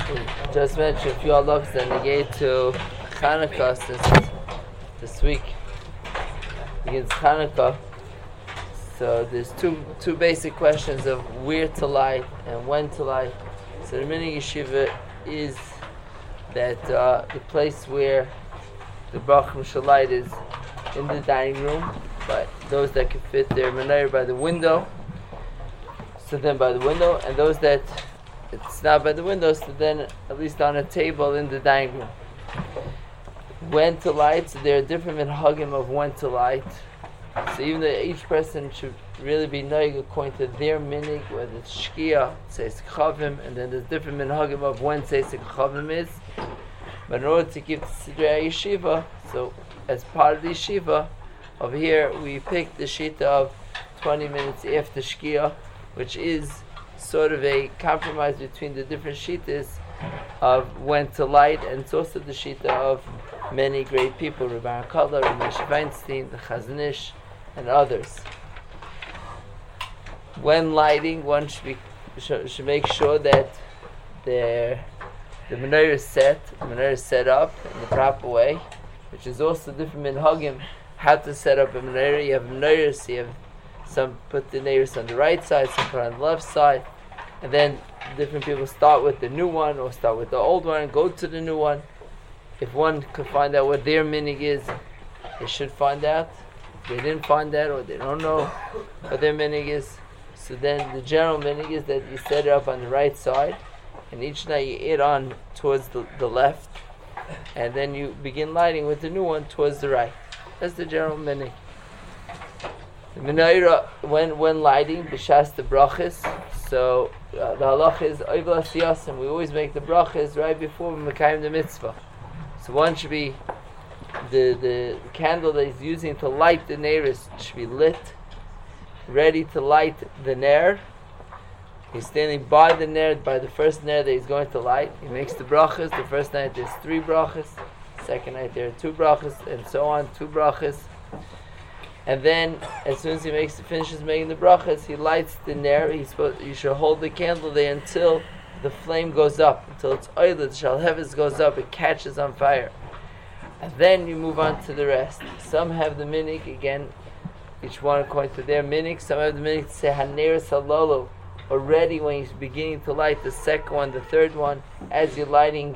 just mentioned a few halachas that negate to Chanukah since this week begins Chanukah. So there's two basic questions of where to light and when to light. So the mini yeshiva is that the place where the brachim shall light is in the dining room, but those that can fit their menorah by the window, so then by the window, and those that it's not by the window, so then at least on a table in the dining room. When to light, so there are different minhagim of when to light. So even though each person should really be noig according to their minig, whether it's shkia, tzeis chavim, and then there's different minhagim of when tzeis chavim is. But in order to keep the sidrei yeshiva, so as part of the yeshiva, over here we picked the shita of 20 minutes after shkia, which is sort of a compromise between the different shitas of when to light, and it's also the shita of many great people, Rabbi Kalla, Rabbi Feinstein, the Chazon Ish, and others. When lighting, one should make sure that the menorah is set up in the proper way, which is also different minhagim how to set up a menorah. You have menorahs, you have some put the menorahs on the right side, some put on the left side, and then different people start with the new one or start with the old one and go to the new one. If one could find out what their minig is, they should find out. If they didn't find out or they don't know what their minig is, so then the general minig is that you set it up on the right side, and each night you add on towards the left, and then you begin lighting with the new one towards the right. That's the general minig. The menorah, when lighting, b'shas the brachas, so the halacha is oivla siyasim. We always make the brachas right before we mekayim the mitzvah. So one should be, the candle that he's using to light the neiros should be lit, ready to light the ner. He's standing by the ner, by the first ner that he's going to light. He makes the brachas. The first night there's 3 brachas. Second night there are 2 brachas, and so on, 2 brachas. And then, as soon as he finishes making the brachas, he lights the ner. You should hold the candle there until the flame goes up, until it's oiled, shalhevis goes up, it catches on fire. And then you move on to the rest. Some have the minig, again, each one according to their minig. Some have the minig to say haner salolo, already when you're beginning to light the second one, the third one, as you're lighting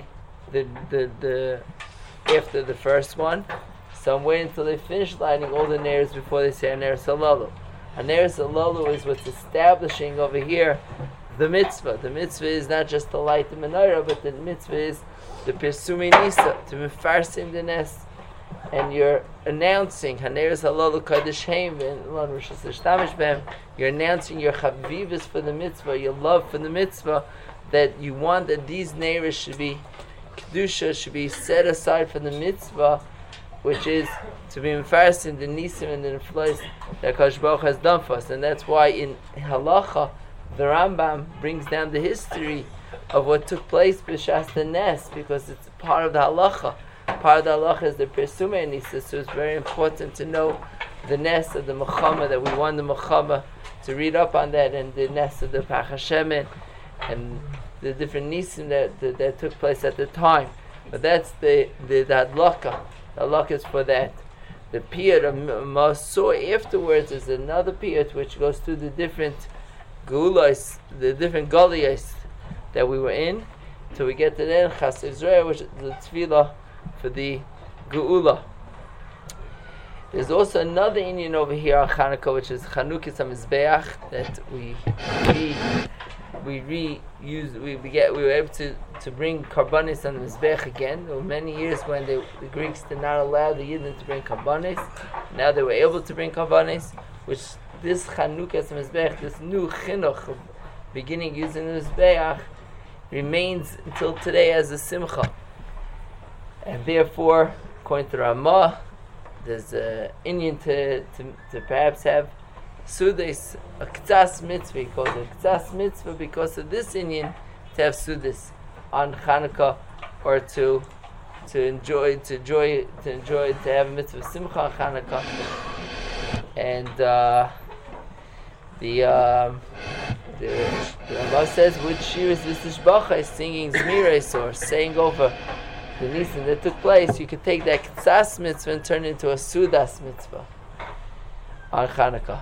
the after the first one. Some wait until they finish lighting all the nairs before they say haner salolo. Haner salolo is what's establishing over here the mitzvah. The mitzvah is not just to light the menorah, but the mitzvah is the pirsumi nisa, to mefarsim the nes, and you're announcing haner salolo kadosh heim v'en rishus l'shtamish b'hem. You're announcing your chavivus for the mitzvah, your love for the mitzvah, that you want that these neiros should be kedusha, should be set aside for the mitzvah, which is to be mefarsim the nisim and the neflos that Kadosh Baruch has done for us. And that's why in halacha the Rambam brings down the history of what took place b'shas the nes, because it's part of the halacha. Part of the halacha is the Pirsumei Nisa, so it's very important to know the nes of the Mechama, that we want the Mechama to read up on that, and the nes of the Pach Hashemen, and the different nisim that took place at the time. But that's the hadlaka. The hadlaka is for that. The piyut of Masor afterwards is another piyut which goes through the different Geulas, the different Galiyas that we were in, till we get to the Chas Israel, which is the tefillah for the Geula. There's also another Indian over here on Chanukah, which is Chanukah HaMizbeach, that we were able to bring karbanis on the Mizbeach again. There were many years when the Greeks did not allow the Yidden to bring karbanis. Now they were able to bring karbanis, which this Chanukah Mizbeach, this new chinuch of beginning using the Mizbeach, remains until today as a simcha. And therefore, according to Ramah, there's an Indian to perhaps have Sudas, a K'tzas mitzvah. He calls it a K'tzas mitzvah because of this Indian to have Sudas on Chanukah, or to have a mitzvah simcha on Chanukah. And the the Rambam says, with Shiras V'Tishbacha, singing Zmires or saying over the Nisan that took place, you could take that Ktsas mitzvah and turn it into a Sudas mitzvah on Chanukah.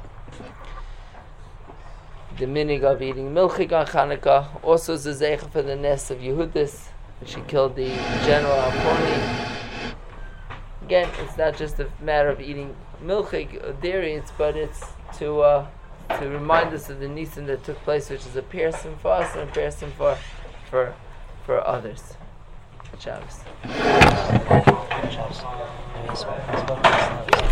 The minig of eating milchig on Chanukah also is a zeicha for the nest of Yehudis, when she killed the general Alponi. Again, it's not just a matter of eating milchig or dairy, but it's to remind us of the Nisan that took place, which is a person for us and a person for others. Shabbos.